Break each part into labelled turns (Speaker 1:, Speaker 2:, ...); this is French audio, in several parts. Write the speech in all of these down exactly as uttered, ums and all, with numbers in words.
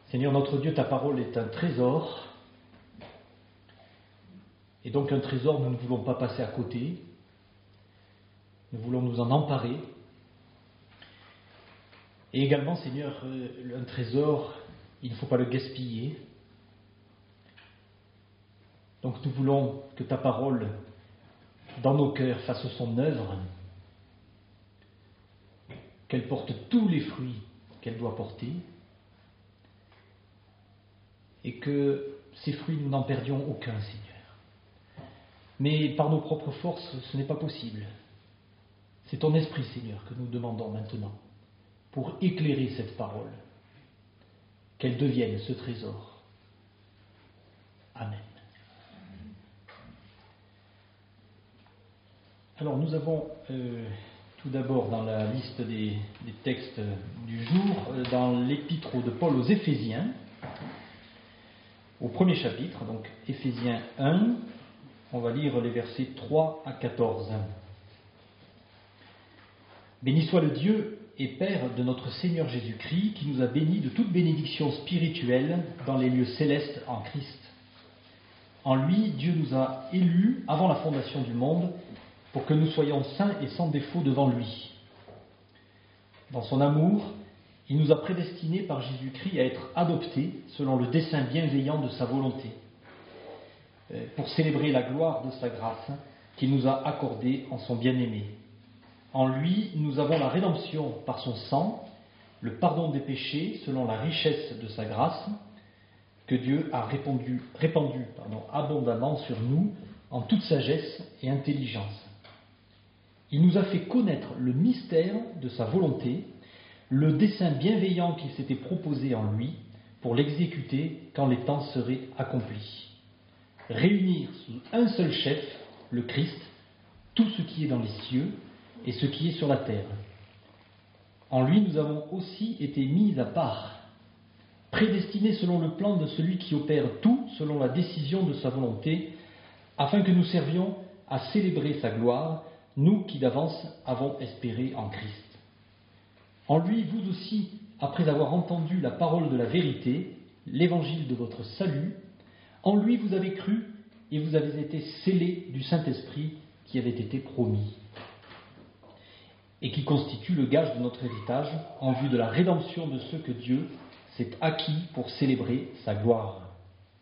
Speaker 1: Seigneur notre Dieu, ta parole est un trésor. Et donc un trésor, nous ne voulons pas passer à côté. Nous voulons nous en emparer. Et également, Seigneur, un trésor, il ne faut pas le gaspiller. Donc nous voulons que ta parole, dans nos cœurs, fasse son œuvre, qu'elle porte tous les fruits qu'elle doit porter, et que ces fruits, nous n'en perdions aucun, Seigneur. Mais par nos propres forces, ce n'est pas possible. C'est ton esprit, Seigneur, que nous demandons maintenant, pour éclairer cette parole, qu'elle devienne ce trésor. Amen. Alors nous avons euh, tout d'abord dans la liste des, des textes du jour, euh, dans l'épître de Paul aux Éphésiens, au premier chapitre, donc Éphésiens un, on va lire les versets trois à quatorze. Béni soit le Dieu et Père de notre Seigneur Jésus-Christ, qui nous a bénis de toute bénédiction spirituelle dans les lieux célestes en Christ. En lui, Dieu nous a élus avant la fondation du monde, pour que nous soyons saints et sans défaut devant lui. Dans son amour, il nous a prédestinés par Jésus-Christ à être adoptés selon le dessein bienveillant de sa volonté, pour célébrer la gloire de sa grâce qu'il nous a accordée en son bien-aimé. En lui, nous avons la rédemption par son sang, le pardon des péchés selon la richesse de sa grâce, que Dieu a répandu, répandu pardon, abondamment sur nous en toute sagesse et intelligence. Il nous a fait connaître le mystère de sa volonté, le dessein bienveillant qu'il s'était proposé en lui pour l'exécuter quand les temps seraient accomplis. Réunir sous un seul chef, le Christ, tout ce qui est dans les cieux et ce qui est sur la terre. En lui, nous avons aussi été mis à part, prédestinés selon le plan de celui qui opère tout selon la décision de sa volonté, afin que nous servions à célébrer sa gloire, nous qui d'avance avons espéré en Christ. En lui, vous aussi, après avoir entendu la parole de la vérité, l'évangile de votre salut, en lui vous avez cru et vous avez été scellés du Saint-Esprit qui avait été promis, et qui constitue le gage de notre héritage en vue de la rédemption de ceux que Dieu s'est acquis pour célébrer sa gloire.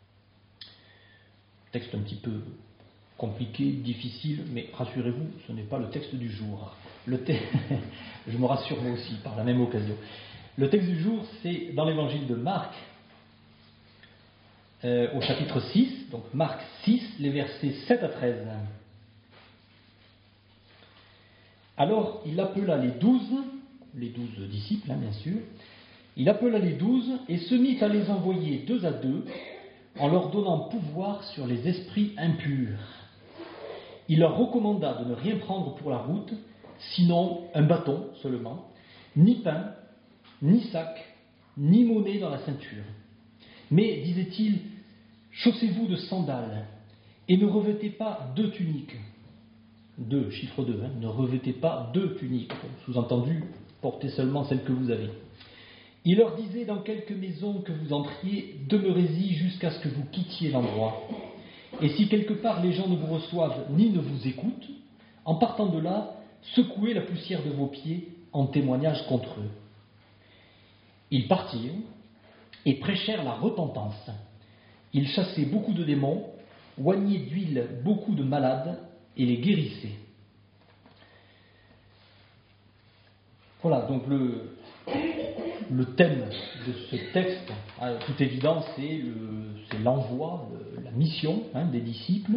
Speaker 1: Texte un petit peu compliqué, difficile, mais rassurez-vous, ce n'est pas le texte du jour. Le te... Je me rassure moi aussi par la même occasion. Le texte du jour, c'est dans l'évangile de Marc, euh, au chapitre six, donc Marc six, les versets sept à treize. Alors, il appela les douze, les douze disciples, hein, bien sûr, il appela les douze et se mit à les envoyer deux à deux, en leur donnant pouvoir sur les esprits impurs. Il leur recommanda de ne rien prendre pour la route, sinon un bâton seulement, ni pain, ni sac, ni monnaie dans la ceinture. Mais, disait-il, chaussez-vous de sandales, et ne revêtez pas deux tuniques. Deux, chiffre deux, hein, ne revêtez pas deux tuniques. Sous-entendu, portez seulement celle que vous avez. Il leur disait, dans quelque maison que vous entriez, demeurez-y jusqu'à ce que vous quittiez l'endroit. Et si quelque part les gens ne vous reçoivent ni ne vous écoutent, en partant de là, secouez la poussière de vos pieds en témoignage contre eux. Ils partirent et prêchèrent la repentance. Ils chassaient beaucoup de démons, oignaient d'huile beaucoup de malades et les guérissaient. Voilà, donc le, le thème de ce texte, à toute évidence, c'est, le, c'est l'envoi, le, la mission hein, des disciples.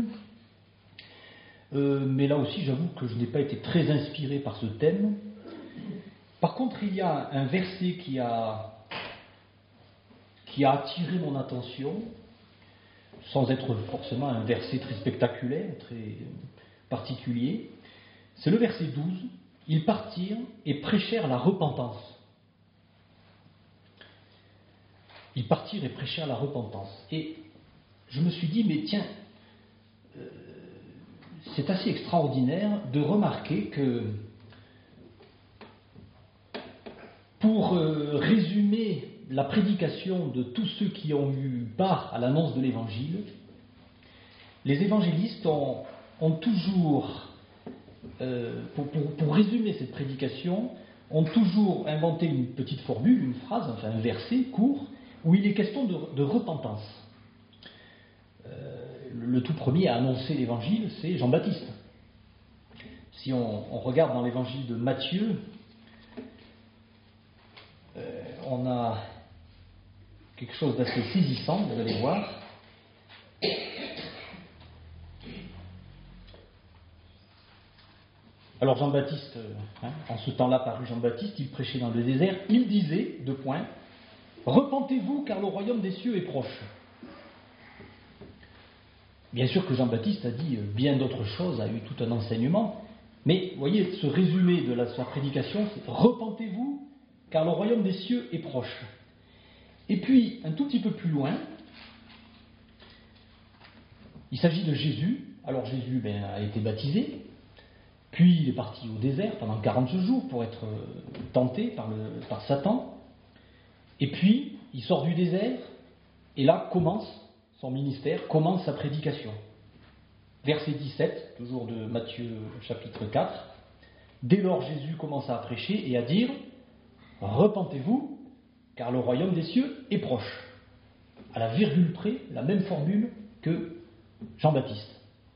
Speaker 1: Euh, mais là aussi, j'avoue que je n'ai pas été très inspiré par ce thème. Par contre, il y a un verset qui a, qui a attiré mon attention, sans être forcément un verset très spectaculaire, très particulier. C'est le verset douze. Ils partirent et prêchèrent la repentance. Ils partirent et prêchèrent la repentance. Et je me suis dit, mais tiens, euh, c'est assez extraordinaire de remarquer que pour euh, résumer la prédication de tous ceux qui ont eu part à l'annonce de l'Évangile, les évangélistes ont, ont toujours, euh, pour, pour, pour résumer cette prédication, ont toujours inventé une petite formule, une phrase, enfin un verset court, où il est question de, de repentance. Euh, le, le tout premier à annoncer l'Évangile, c'est Jean-Baptiste. Si on, on regarde dans l'Évangile de Matthieu, euh, on a quelque chose d'assez saisissant, vous allez voir. Alors Jean-Baptiste, hein, en ce temps-là paru Jean-Baptiste, il prêchait dans le désert, il disait, deux points, « Repentez-vous car le royaume des cieux est proche ». Bien sûr que Jean-Baptiste a dit bien d'autres choses, a eu tout un enseignement, mais vous voyez, ce résumé de la, sa prédication, c'est « Repentez-vous car le royaume des cieux est proche ». Et puis, un tout petit peu plus loin, il s'agit de Jésus. Alors Jésus ben, a été baptisé, puis il est parti au désert pendant quarante jours pour être tenté par, le, par Satan. Et puis, il sort du désert, et là commence son ministère, commence sa prédication. Verset dix-sept, toujours de Matthieu chapitre quatre. Dès lors, Jésus commença à prêcher et à dire « Repentez-vous, car le royaume des cieux est proche ». À la virgule près, la même formule que Jean-Baptiste.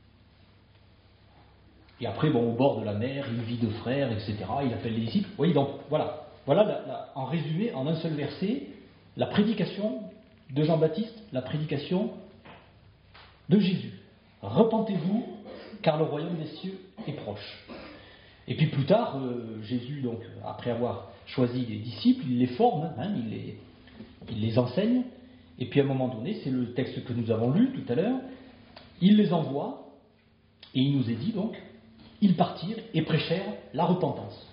Speaker 1: Et après, bon, au bord de la mer, il vit deux frères, et cetera. Il appelle les disciples. Vous voyez, donc, voilà. Voilà, la, la, en résumé, en un seul verset, la prédication de Jean-Baptiste, la prédication de Jésus. Repentez-vous, car le royaume des cieux est proche. Et puis plus tard, euh, Jésus, donc, après avoir choisi les disciples, il les forme, hein, il, les, il les enseigne. Et puis à un moment donné, c'est le texte que nous avons lu tout à l'heure, il les envoie, et il nous est dit donc, ils partirent et prêchèrent la repentance.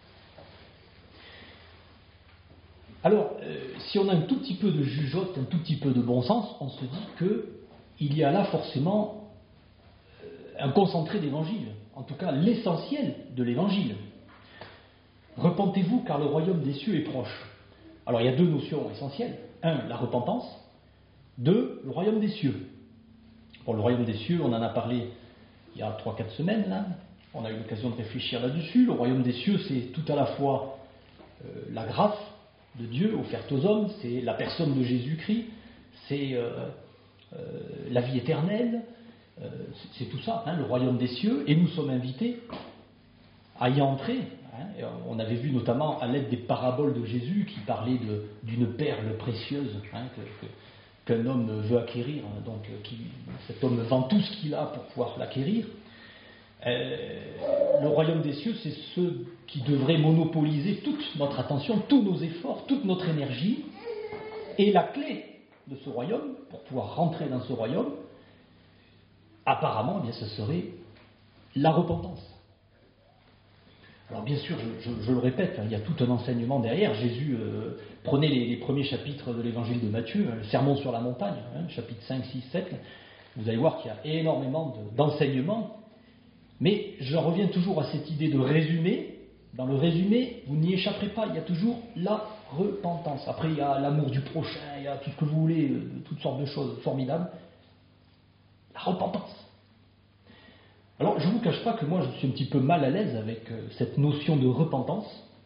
Speaker 1: Alors, euh, si on a un tout petit peu de jugeote, un tout petit peu de bon sens, on se dit qu'il y a là forcément euh, un concentré d'évangile, en tout cas l'essentiel de l'évangile. Repentez-vous car le royaume des cieux est proche. Alors il y a deux notions essentielles. Un, la repentance. Deux, le royaume des cieux. Pour le royaume des cieux, on en a parlé il y a trois quatre semaines, là. On a eu l'occasion de réfléchir là-dessus. Le royaume des cieux, c'est tout à la fois euh, la grâce de Dieu offerte aux hommes, c'est la personne de Jésus-Christ, c'est euh, euh, la vie éternelle, euh, c'est, c'est tout ça, hein, le royaume des cieux, et nous sommes invités à y entrer. Hein, et on avait vu notamment à l'aide des paraboles de Jésus qui parlaient de, d'une perle précieuse, hein, que, que, qu'un homme veut acquérir, hein, donc qui, cet homme vend tout ce qu'il a pour pouvoir l'acquérir. Euh, le royaume des cieux, c'est ce qui devrait monopoliser toute notre attention, tous nos efforts, toute notre énergie. Et la clé de ce royaume, pour pouvoir rentrer dans ce royaume, apparemment, eh bien, ce serait la repentance. Alors bien sûr, je, je, je le répète, hein, il y a tout un enseignement derrière. Jésus, euh, prenez les, les premiers chapitres de l'évangile de Matthieu, hein, le sermon sur la montagne, hein, chapitres cinq, six, sept, vous allez voir qu'il y a énormément de, d'enseignements. Mais je reviens toujours à cette idée de résumé. Dans le résumé, vous n'y échapperez pas, il y a toujours la repentance. Après, il y a l'amour du prochain, il y a tout ce que vous voulez, toutes sortes de choses formidables. La repentance. Alors, je ne vous cache pas que moi, je suis un petit peu mal à l'aise avec cette notion de repentance.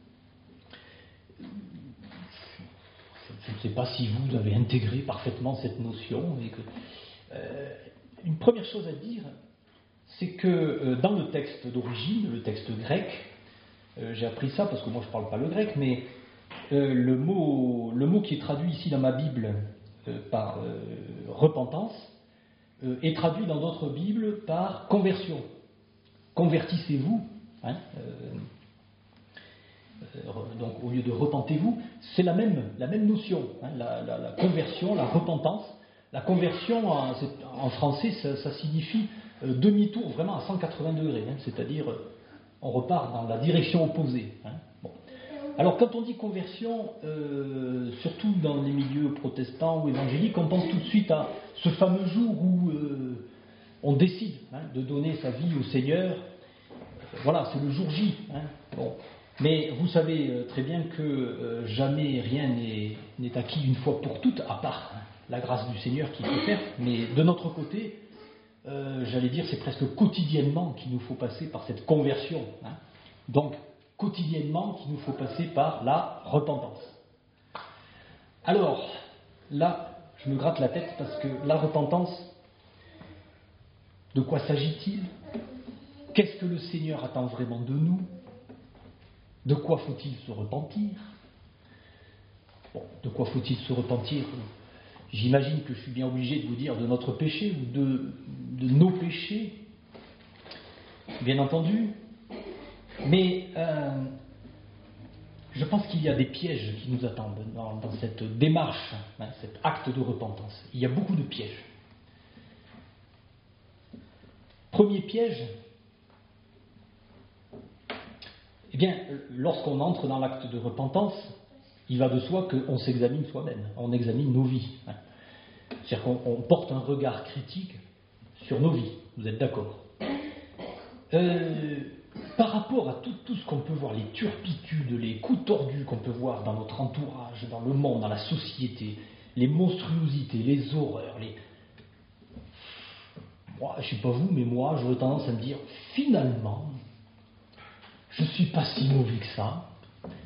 Speaker 1: Je ne sais pas si vous avez intégré parfaitement cette notion. Et que, euh, une première chose à dire, c'est que euh, dans le texte d'origine, le texte grec, euh, j'ai appris ça parce que moi je ne parle pas le grec, mais euh, le, mot, le mot qui est traduit ici dans ma Bible euh, par euh, repentance euh, est traduit dans d'autres Bibles par conversion. Convertissez-vous, hein, euh, euh, donc au lieu de repentez-vous, c'est la même, la même notion, hein, la, la, la conversion, la repentance. La conversion en, en français, ça, ça signifie Euh, demi-tour vraiment à cent quatre-vingts degrés, hein, c'est-à-dire euh, on repart dans la direction opposée. Hein. Bon. Alors quand on dit conversion, euh, surtout dans les milieux protestants ou évangéliques, on pense tout de suite à ce fameux jour où euh, on décide hein, de donner sa vie au Seigneur. Voilà, c'est le jour J. Hein. Bon. Mais vous savez euh, très bien que euh, jamais rien n'est, n'est acquis une fois pour toutes, à part hein, la grâce du Seigneur qui peut faire. Mais de notre côté, euh, j'allais dire, c'est presque quotidiennement qu'il nous faut passer par cette conversion. Hein. Donc, quotidiennement qu'il nous faut passer par la repentance. Alors, là, je me gratte la tête parce que la repentance, de quoi s'agit-il ? Qu'est-ce que le Seigneur attend vraiment de nous ? De quoi faut-il se repentir ? Bon, de quoi faut-il se repentir ? J'imagine que je suis bien obligé de vous dire de notre péché ou de, de nos péchés, bien entendu. Mais euh, je pense qu'il y a des pièges qui nous attendent dans, dans cette démarche, hein, cet acte de repentance. Il y a beaucoup de pièges. Premier piège, eh bien, lorsqu'on entre dans l'acte de repentance, il va de soi qu'on s'examine soi-même, on examine nos vies. Hein. C'est-à-dire qu'on on porte un regard critique sur nos vies, vous êtes d'accord ? euh, Par rapport à tout, tout ce qu'on peut voir, les turpitudes, les coups tordus qu'on peut voir dans notre entourage, dans le monde, dans la société, les monstruosités, les horreurs, les... Moi, je ne sais pas vous, mais moi, j'aurais tendance à me dire, finalement, je ne suis pas si mauvais que ça. Hein ?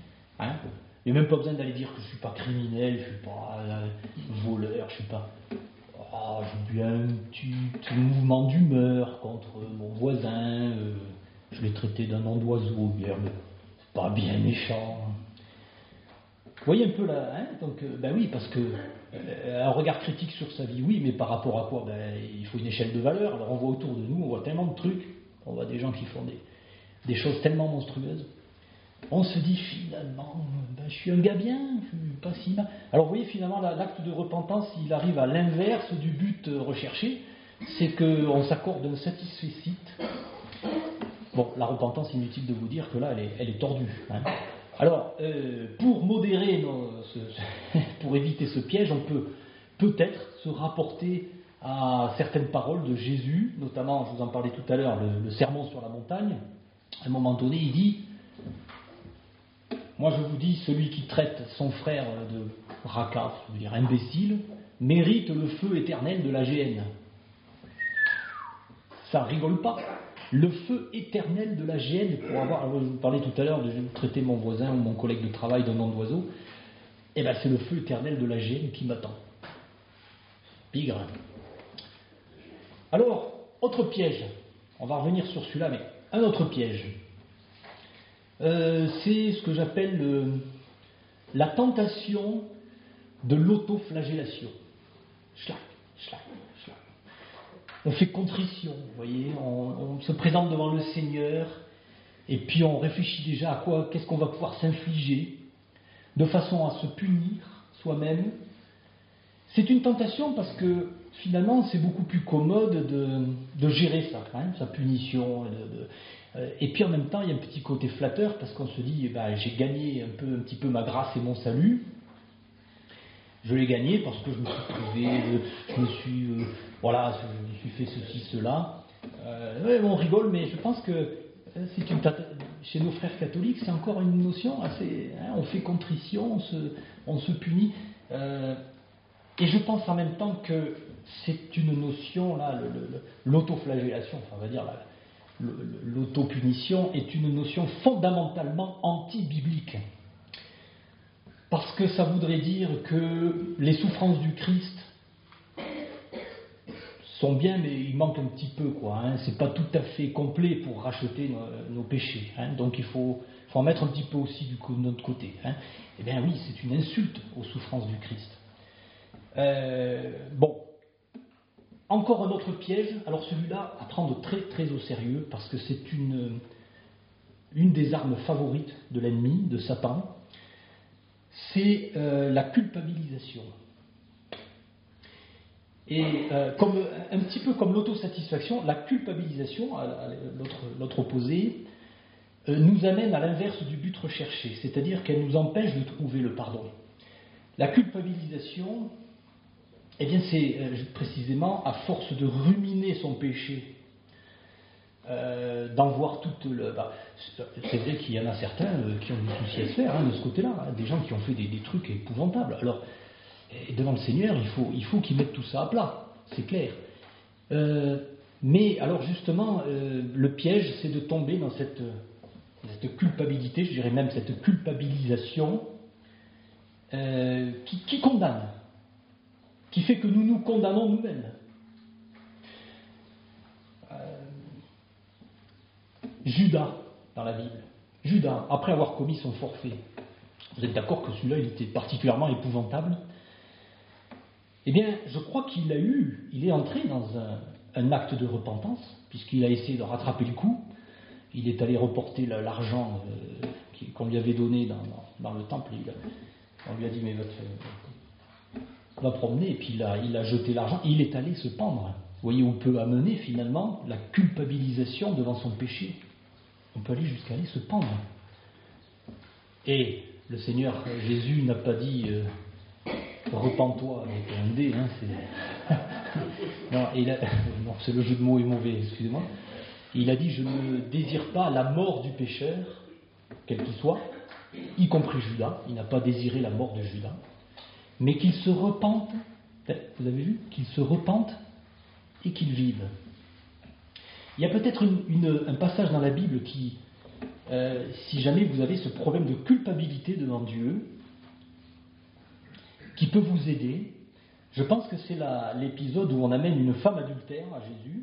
Speaker 1: Il n'y a même pas besoin d'aller dire que je ne suis pas criminel, je ne suis pas euh, voleur, je ne suis pas... Oh, j'ai bien un petit, petit mouvement d'humeur contre mon voisin, euh, je l'ai traité d'un nom d'oiseau, bien, mais c'est pas bien méchant. Vous voyez un peu là, hein ? Donc, euh, ben oui, parce que euh, un regard critique sur sa vie, oui, mais par rapport à quoi ? Ben, il faut une échelle de valeur. Alors on voit autour de nous, on voit tellement de trucs, on voit des gens qui font des, des choses tellement monstrueuses. On se dit finalement, ben, je suis un gars bien, je suis pas si mal. Alors vous voyez, finalement, l'acte de repentance, il arrive à l'inverse du but recherché, c'est qu'on s'accorde un satisfecit. Bon, la repentance, inutile de vous dire que là, elle est, elle est tordue. Hein. Alors, euh, pour modérer, nos, ce, pour éviter ce piège, on peut peut-être se rapporter à certaines paroles de Jésus, notamment, je vous en parlais tout à l'heure, le, le sermon sur la montagne. À un moment donné, il dit... Moi, je vous dis, celui qui traite son frère de racaille, je veux dire imbécile, mérite le feu éternel de la géhenne. Ça rigole pas. Le feu éternel de la géhenne pour avoir... Alors, je vous parlais tout à l'heure de traiter mon voisin ou mon collègue de travail d'un nom d'oiseau. Eh bien, c'est le feu éternel de la géhenne qui m'attend. Bigre. Alors, autre piège. On va revenir sur celui-là, mais un autre piège. Euh, c'est ce que j'appelle euh, la tentation de l'autoflagellation. Schlac, schlac, schlac. On fait contrition, vous voyez, on, on se présente devant le Seigneur et puis on réfléchit déjà à quoi, qu'est-ce qu'on va pouvoir s'infliger de façon à se punir soi-même. C'est une tentation parce que finalement c'est beaucoup plus commode de, de gérer ça, hein, sa punition, de, de et puis en même temps, il y a un petit côté flatteur parce qu'on se dit, eh ben, j'ai gagné un, peu, un petit peu ma grâce et mon salut. Je l'ai gagné parce que je me suis privé, je, je me suis, euh, voilà, je me suis fait ceci, cela. Euh, ouais, on rigole, mais je pense que c'est une, chez nos frères catholiques, c'est encore une notion assez. Hein, on fait contrition, on se, on se punit. Euh, et je pense en même temps que c'est une notion, là, le, le, l'autoflagellation, enfin, on va dire la, l'autopunition est une notion fondamentalement anti-biblique. Parce que ça voudrait dire que les souffrances du Christ sont bien, mais il manque un petit peu, quoi. Hein. C'est pas tout à fait complet pour racheter nos, nos péchés. Hein. Donc il faut, faut en mettre un petit peu aussi du coup, de notre côté. Hein. Eh bien oui, c'est une insulte aux souffrances du Christ. Euh, bon. Encore un autre piège, alors celui-là à prendre très très au sérieux parce que c'est une, une des armes favorites de l'ennemi, de Satan, c'est euh, la culpabilisation. Et euh, comme, un petit peu comme l'autosatisfaction, la culpabilisation, à, à l'autre, l'autre opposé, euh, nous amène à l'inverse du but recherché, c'est-à-dire qu'elle nous empêche de trouver le pardon. La culpabilisation... Eh bien, c'est euh, précisément à force de ruminer son péché, euh, d'en voir toute le... Bah, c'est vrai qu'il y en a certains euh, qui ont du souci à se faire hein, de ce côté-là, hein, des gens qui ont fait des, des trucs épouvantables. Alors, et devant le Seigneur, il faut, il faut qu'ils mettent tout ça à plat, c'est clair. Euh, mais alors justement, euh, le piège, c'est de tomber dans cette, cette culpabilité, je dirais même cette culpabilisation euh, qui, qui condamne, qui fait que nous nous condamnons nous-mêmes. Euh, Judas, dans la Bible, Judas, après avoir commis son forfait, vous êtes d'accord que celui-là, il était particulièrement épouvantable? Eh bien, je crois qu'il a eu, il est entré dans un, un acte de repentance, puisqu'il a essayé de rattraper le coup. Il est allé reporter l'argent euh, qu'on lui avait donné dans, dans, dans le temple. Il a, on lui a dit, mais va, te, va promener, et puis il a, il a jeté l'argent, et il est allé se pendre. Vous voyez, on peut amener finalement la culpabilisation devant son péché. On peut aller jusqu'à aller se pendre. Et le Seigneur Jésus n'a pas dit... Euh, repens-toi avec un dé, hein, c'est... non, il a... non, c'est le jeu de mots est mauvais, excusez-moi. Il a dit, je ne désire pas la mort du pécheur, quel qu'il soit, y compris Judas. Il n'a pas désiré la mort de Judas, mais qu'il se repente, vous avez vu, qu'il se repente et qu'il vive. Il y a peut-être une, une, un passage dans la Bible qui, euh, si jamais vous avez ce problème de culpabilité devant Dieu, qui peut vous aider. Je pense que c'est la, l'épisode où on amène une femme adultère à Jésus.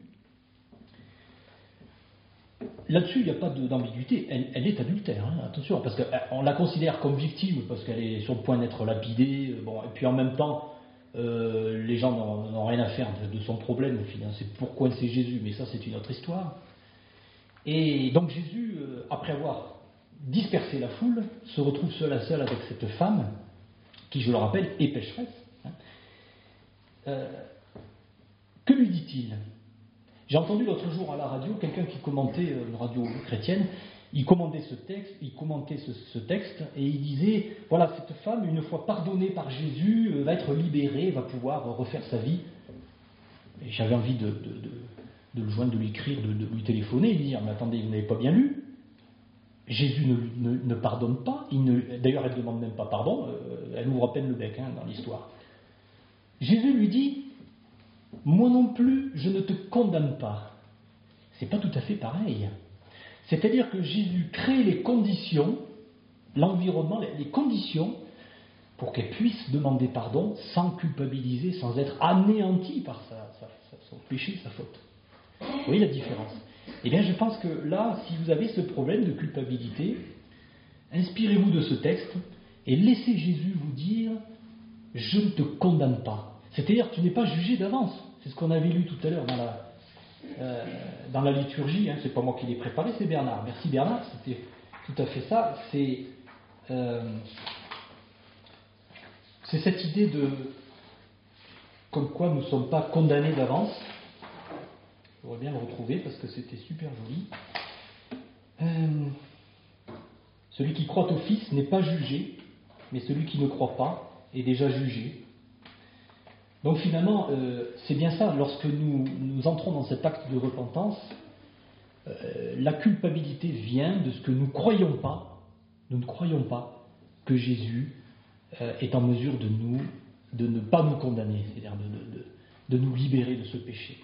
Speaker 1: Là-dessus, il n'y a pas de, d'ambiguïté. Elle, elle est adultère, hein, attention, parce qu'on la considère comme victime, parce qu'elle est sur le point d'être lapidée. Bon, et puis en même temps, euh, les gens n'ont, n'ont rien à faire de, de son problème. C'est pourquoi c'est Jésus, mais ça, c'est une autre histoire. Et donc Jésus, euh, après avoir dispersé la foule, se retrouve seul à seul avec cette femme, qui, je le rappelle, est pécheresse. Hein. Euh, que lui dit-il? J'ai entendu l'autre jour à la radio quelqu'un qui commentait, euh, une radio chrétienne, il commentait ce texte, il commentait ce, ce texte, et il disait, voilà, cette femme, une fois pardonnée par Jésus, euh, va être libérée, va pouvoir euh, refaire sa vie. Et j'avais envie de, de, de, de le joindre, de lui écrire, de, de lui téléphoner, et lui dire, mais attendez, vous n'avez pas bien lu? Jésus ne, ne, ne pardonne pas, il ne, d'ailleurs elle ne demande même pas pardon, euh, elle ouvre à peine le bec hein, dans l'histoire. Jésus lui dit, moi non plus je ne te condamne pas. C'est pas tout à fait pareil. C'est-à-dire que Jésus crée les conditions, l'environnement, les, les conditions pour qu'elle puisse demander pardon sans culpabiliser, sans être anéantie par sa, sa, sa, son péché, sa faute. Vous voyez la différence? Eh bien, je pense que là, si vous avez ce problème de culpabilité, inspirez-vous de ce texte et laissez Jésus vous dire « Je ne te condamne pas ». C'est-à-dire, tu n'es pas jugé d'avance. C'est ce qu'on avait lu tout à l'heure dans la, euh, dans la liturgie. Hein. C'est pas moi qui l'ai préparé, c'est Bernard. Merci Bernard, c'était tout à fait ça. C'est, euh, c'est cette idée de comme quoi nous ne sommes pas condamnés d'avance. Je voudrais bien le retrouver parce que c'était super joli. Euh, celui qui croit au Fils n'est pas jugé, mais celui qui ne croit pas est déjà jugé. Donc finalement, euh, c'est bien ça, lorsque nous, nous entrons dans cet acte de repentance, euh, la culpabilité vient de ce que nous ne croyons pas, nous ne croyons pas que Jésus euh, est en mesure de, nous, de ne pas nous condamner, c'est-à-dire de, de, de, de nous libérer de ce péché.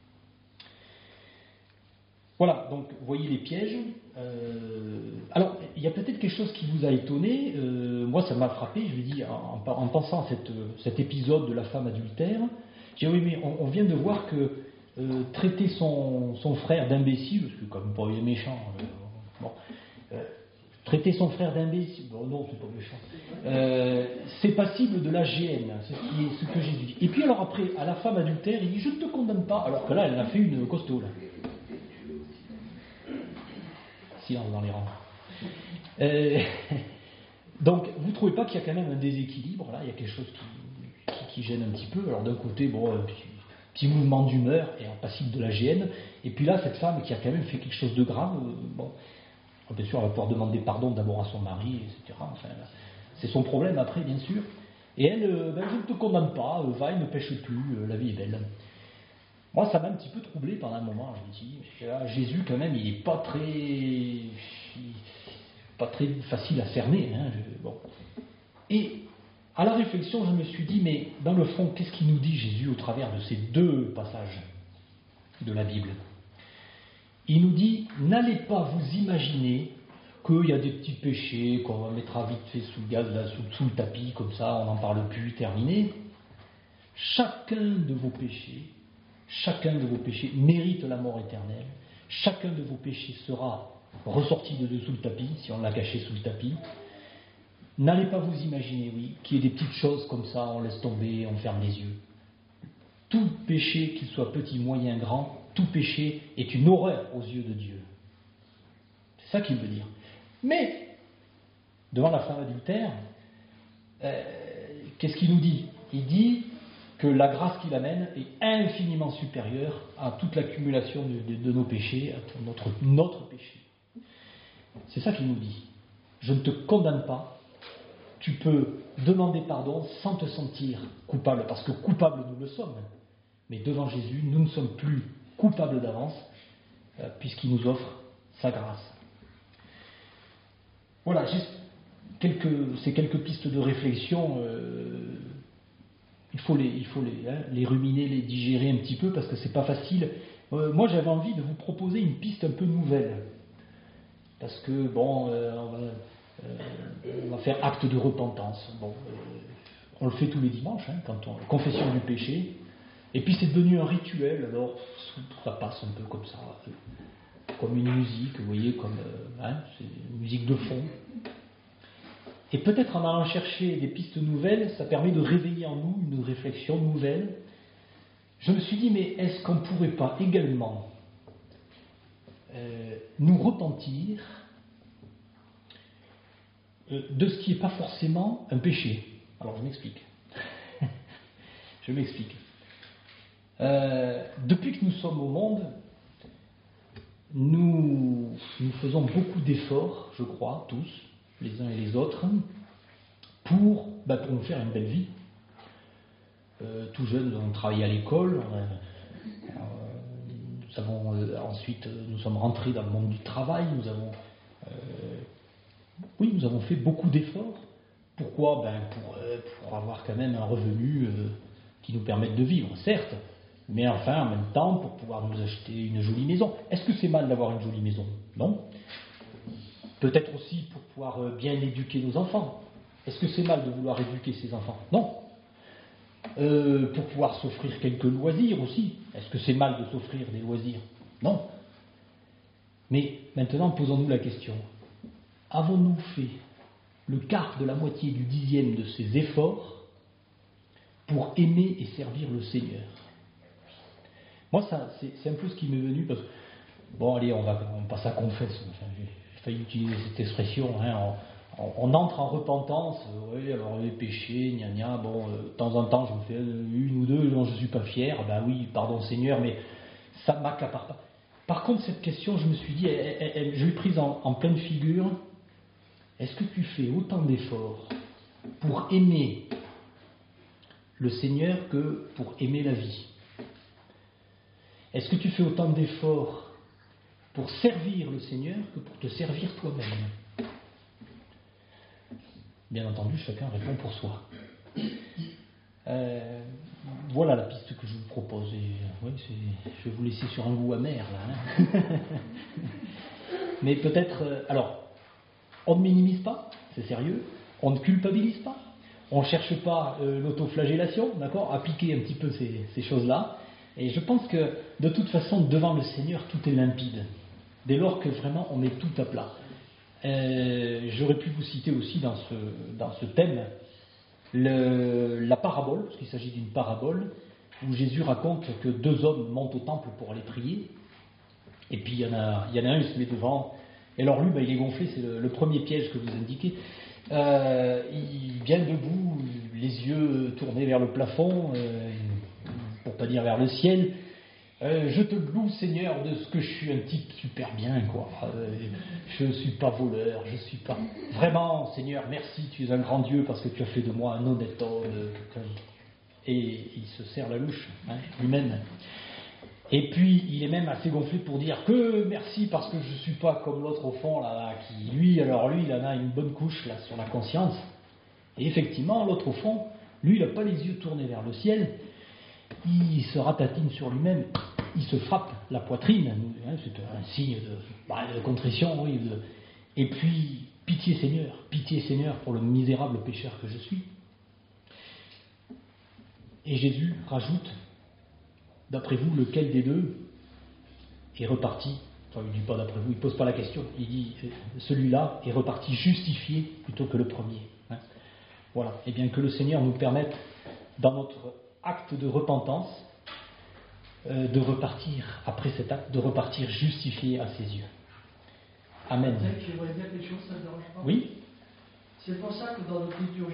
Speaker 1: Voilà, donc vous voyez les pièges. Euh, alors, il y a peut-être quelque chose qui vous a étonné. Euh, moi, ça m'a frappé. Je lui dis, en, en pensant à cette, cet épisode de la femme adultère, j'ai dit oui, mais on, on vient de voir que euh, traiter son, son frère d'imbécile, parce que comme pas il est méchant, euh, bon, euh, traiter son frère d'imbécile, bon non, c'est pas méchant, euh, c'est passible de la géhenne, c'est ce, qui est, ce que Jésus dit. Et puis alors après, à la femme adultère, il dit, je ne te condamne pas, alors que là, elle a fait une costaud, là. Silence dans les rangs. Euh, donc, vous ne trouvez pas qu'il y a quand même un déséquilibre, là, il y a quelque chose qui, qui, qui gêne un petit peu. Alors d'un côté, bon, un petit, petit mouvement d'humeur et un passible de la gêne, et puis là, cette femme qui a quand même fait quelque chose de grave, euh, bon, bien sûr, elle va pouvoir demander pardon d'abord à son mari, et cetera. Enfin, c'est son problème après, bien sûr. Et elle, euh, ben, je ne te condamne pas, euh, va et ne pêche plus, euh, la vie est belle. Moi, ça m'a un petit peu troublé pendant un moment. Je me dis, mais là, Jésus, quand même, il n'est pas très, pas très facile à cerner. Hein, je, bon. Et à la réflexion, je me suis dit, mais dans le fond, qu'est-ce qu'il nous dit Jésus au travers de ces deux passages de la Bible? Il nous dit, n'allez pas vous imaginer qu'il y a des petits péchés qu'on mettra vite fait sous le gaz, là, sous, sous le tapis, comme ça, on n'en parle plus, terminé. Chacun de vos péchés, chacun de vos péchés mérite la mort éternelle. Chacun de vos péchés sera ressorti de dessous le tapis, si on l'a caché sous le tapis. N'allez pas vous imaginer, oui, qu'il y ait des petites choses comme ça, on laisse tomber, on ferme les yeux. Tout péché, qu'il soit petit, moyen, grand, tout péché est une horreur aux yeux de Dieu. C'est ça qu'il veut dire. Mais, devant la femme adultère, euh, qu'est-ce qu'il nous dit? Il dit que la grâce qu'il amène est infiniment supérieure à toute l'accumulation de, de, de nos péchés, à tout notre, notre péché. C'est ça qu'il nous dit. Je ne te condamne pas. Tu peux demander pardon sans te sentir coupable, parce que coupable nous le sommes. Mais devant Jésus, nous ne sommes plus coupables d'avance, euh, puisqu'il nous offre sa grâce. Voilà, quelques, ces quelques pistes de réflexion, euh, il faut, les, il faut les, hein, les ruminer, les digérer un petit peu, parce que c'est pas facile. Euh, moi, j'avais envie de vous proposer une piste un peu nouvelle. Parce que, bon, euh, on va... Euh, on va faire acte de repentance. Bon, euh, on le fait tous les dimanches, hein, quand on confession du péché. Et puis c'est devenu un rituel. Alors ça passe un peu comme ça, euh, comme une musique, vous voyez, comme euh, hein, c'est une musique de fond. Et peut-être en allant chercher des pistes nouvelles, ça permet de réveiller en nous une réflexion nouvelle. Je me suis dit, mais est-ce qu'on ne pourrait pas également euh, nous repentir de ce qui n'est pas forcément un péché? Alors je m'explique. je m'explique. Euh, depuis que nous sommes au monde, nous, nous faisons beaucoup d'efforts, je crois, tous, les uns et les autres, pour, bah, pour nous faire une belle vie. Euh, tout jeune, on travaillait à l'école. Euh, euh, nous avons euh, ensuite, nous sommes rentrés dans le monde du travail. Nous avons euh, Oui, nous avons fait beaucoup d'efforts. Pourquoi? Ben pour, euh, pour avoir quand même un revenu euh, qui nous permette de vivre, certes, mais enfin, en même temps, pour pouvoir nous acheter une jolie maison. Est-ce que c'est mal d'avoir une jolie maison? Non. Peut-être aussi pour pouvoir euh, bien éduquer nos enfants. Est-ce que c'est mal de vouloir éduquer ses enfants? Non. Euh, pour pouvoir s'offrir quelques loisirs aussi. Est-ce que c'est mal de s'offrir des loisirs? Non. Mais maintenant, posons-nous la question. Avons-nous fait le quart de la moitié du dixième de ces efforts pour aimer et servir le Seigneur? Moi, ça, c'est, c'est un peu ce qui m'est venu, parce que, bon, allez, on, va, on passe à confesse, enfin, j'ai, j'ai failli utiliser cette expression, hein, on, on, on entre en repentance, euh, oui, alors les péchés, gna gna, bon, euh, de temps en temps, j'en fais une ou deux dont je ne suis pas fier, ben oui, pardon Seigneur, mais ça ne m'accapare pas. Par contre, cette question, je me suis dit, elle, elle, elle, je l'ai prise en, en pleine figure. Est-ce que tu fais autant d'efforts pour aimer le Seigneur que pour aimer la vie? Est-ce que tu fais autant d'efforts pour servir le Seigneur que pour te servir toi-même? Bien entendu, chacun répond pour soi. Euh, voilà la piste que je vous propose. Et, ouais, c'est, je vais vous laisser sur un goût amer, là. Hein. Mais peut-être... Euh, alors, on ne minimise pas, c'est sérieux. On ne culpabilise pas. On ne cherche pas euh, l'autoflagellation, d'accord, appliquer un petit peu ces, ces choses-là. Et je pense que, de toute façon, devant le Seigneur, tout est limpide. Dès lors que vraiment on met tout à plat. Euh, j'aurais pu vous citer aussi dans ce, dans ce thème le, la parabole, parce qu'il s'agit d'une parabole, où Jésus raconte que deux hommes montent au temple pour aller prier. Et puis il y en a, il y en a un, il se met devant. Et alors lui, ben, il est gonflé, c'est le, le premier piège que vous indiquez. Euh, il vient debout, les yeux tournés vers le plafond, euh, pour pas dire vers le ciel. Euh, je te loue, Seigneur, de ce que je suis un type super bien, quoi. Euh, je ne suis pas voleur, je suis pas... Vraiment, Seigneur, merci, tu es un grand Dieu parce que tu as fait de moi un honnête homme. Et il se serre la louche, hein, lui-même. Et puis, il est même assez gonflé pour dire que merci parce que je ne suis pas comme l'autre au fond, là, là, qui, lui, alors lui, il en a une bonne couche là sur la conscience. Et effectivement, l'autre au fond, lui, il n'a pas les yeux tournés vers le ciel, il se ratatine sur lui-même, il se frappe la poitrine, hein, c'est un signe de, bah, de contrition, oui. De, et puis, pitié Seigneur, pitié Seigneur pour le misérable pécheur que je suis. Et Jésus rajoute, d'après vous, lequel des deux est reparti, enfin il ne dit pas d'après vous, il ne pose pas la question, il dit celui-là est reparti justifié plutôt que le premier. Hein. Voilà, et bien que le Seigneur nous permette, dans notre acte de repentance, euh, de repartir, après cet acte, de repartir justifié à ses yeux. Amen.
Speaker 2: Je voudrais dire quelque chose, ça ne dérange pas.
Speaker 1: Oui.
Speaker 2: C'est pour ça que dans notre liturgie,